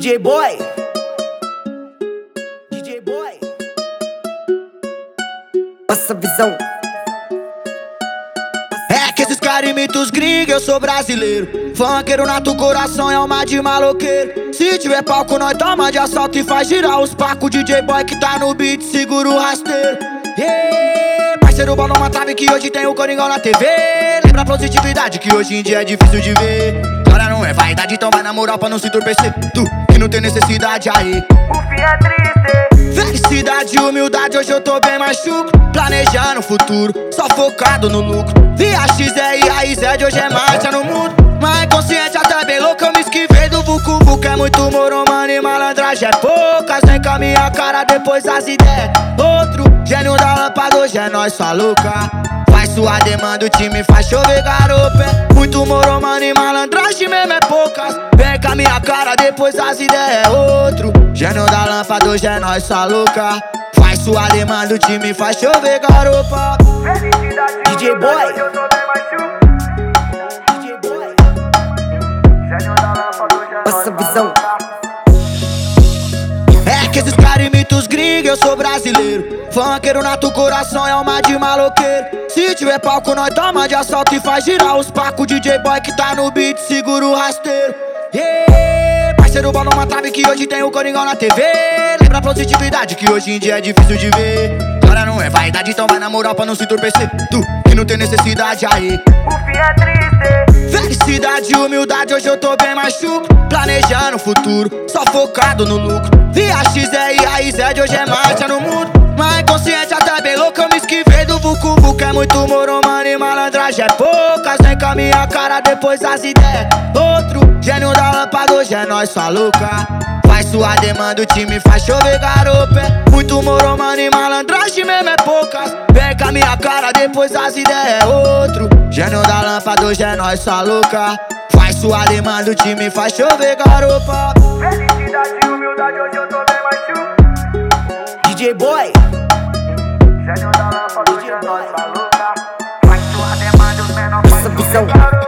DJ Boy, DJ Boy, passa a visão. É que esses caras imitam os gringos, eu sou brasileiro. Funkeiro nato, coração é alma de maloqueiro. Se tiver palco, nós toma de assalto e faz girar os pacos. DJ Boy que tá no beat, segura o rasteiro. Parceiro, bola uma trave que hoje tem o Coringão na TV. Lembra a positividade que hoje em dia é difícil de ver. Agora não é vaidade, então vai na moral pra não se entorpecer. Tu que não tem necessidade aí, O fim é triste. felicidade e humildade, hoje eu tô bem machuco. Planejando o futuro, só focado no lucro. Via XR e a IZ de hoje é marcha no mundo. Mas consciente até bem louco, eu me esquivei do Vucu Vucu. É muito moro, mano, e malandragem é poucas. Vem com a minha cara, depois as ideias. Outro gênio da lâmpada, hoje é nós, sua louca. Faz sua demanda, o time faz chover garopa. É muito moro, mano, e malandragem mesmo é poucas. Vem com a minha cara, depois as ideias. Outro gênio da lâmpada, hoje é nós, sua louca. Faz sua demanda, o time faz chover garopa. Felicidade, DJ Boy. hoje eu tô bem machuco. DJ Boy, Gênio da lâmpada, hoje é passa a nós, visão. É que esses caras imitam os gringos, eu sou brasileiro. Funkeiro nato, coração é alma de maloqueiro. Se tiver palco, nós toma de assalto e faz girar os pacos. DJ Boy que tá no beat, segura o rasteiro. Parceiro, bola uma trave que hoje tem o Coringão na TV. Lembra a positividade que hoje em dia é difícil de ver. Agora não é vaidade, então vai na moral pra não se entorpecer. Tu que não tem necessidade aí, O fim é triste. felicidade e humildade, hoje eu tô bem machuco. Planejando o futuro, só focado no lucro. Via XR e a IZ de hoje é marcha no mundo. Mas consciente até bem louco, eu me esquivei do Vucu Vucu. É muito moro, mano, e malandragem é poucas. Vem com a minha cara, depois as ideias. Outro gênio da lâmpada, hoje é nós, sua louca. Faz sua demanda, o time faz chover garopa. É muito moro, mano, e malandragem mesmo é poucas. Vem com a minha cara, depois as ideias. Outro gênio da lâmpada, hoje é nós, sua louca. Faz sua demanda, o time faz chover garopa. Felicidade e humildade, hoje eu tô bem machuco. DJ Boy, Gênio da lâmpada, hoje é nós, tá louca. Faz sua demanda, os menores passa faz a visão. tudo, garoto.